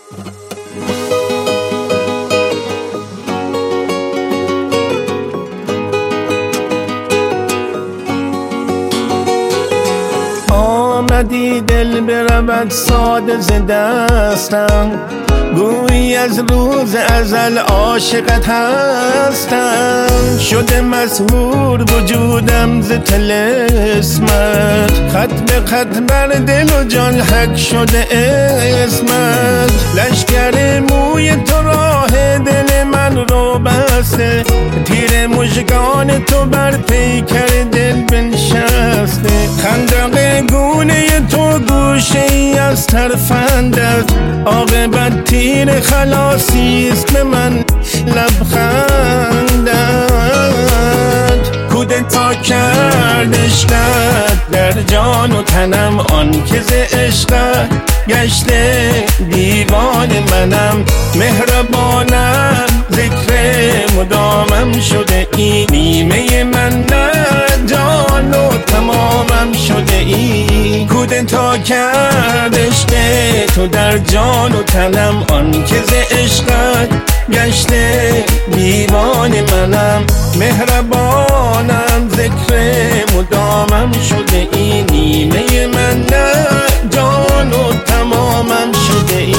آمدی دل برود ساده ز دستم، گویی از روز ازل عاشقت هستم. شده مسحور وجودم ز طلسمت، خط به خط بر دل و جان حک شده اسمت. لشکر موی تو راه دل من رو بسته، تیر مژگان تو بر پیکر دل بنشسته. خندق گونه تو گوشه ای از ترفندت، عاقبت تیر خلاصی است به من لبخندت. کودتا کرد عشقت در جان و تنم، آن که ز عشقت گشته دیوان منم. مهربانم ذکر مدامم شده ای، نیمه من نه جان و تمامم شده ای. کودتا کرد عشق تو در جان و تنم، آن که ز عشقت گشته دیوان منم. مهربانم ذکر مدامم شده ای، نیمه من نه جان و تمامم شده ای.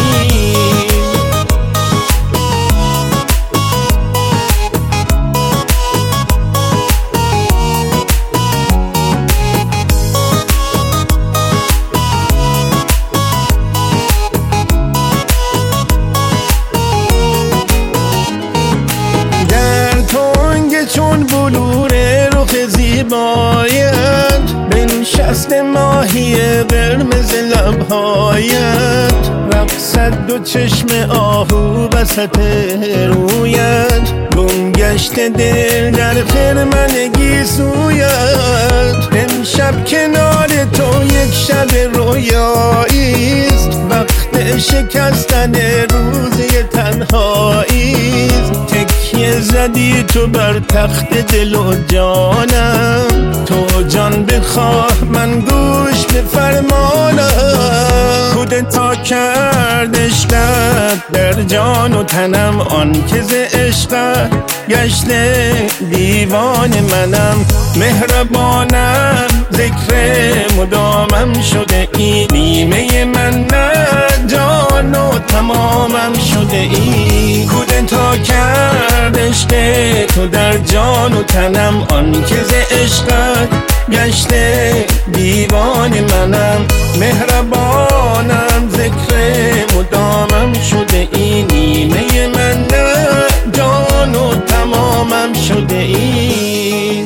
چون بلور رخ زیبایت، بنشست ماهی قرمز لبهایت. رقصد دو چشم آهو وسط رویت، گم گشت دل در خرمن سویت. امشب کنار تو یک شب رویاییست، وقت شکستن روزی تنهاییست. تکیه زدی تو بر تخت دل و جانم، تو جان بخواه من گوش به فرمانم. کودتا کرد عشقت در جان و تنم، آن که ز عشقت گشته دیوان منم. مهربانم ذکر مدامم شده ای، نیمه من نه جان و تمامم شده ای. کودتا کرد عشق تو در جان و تنم، آن که ز عشقت گشته دیوان منم. مهربانم ذکر مدامم شده ای، نیمه من نه جان و تمامم شده ای.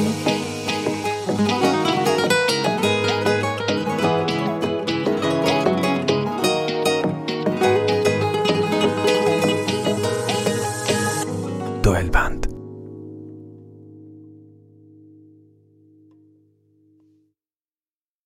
دوئل بند.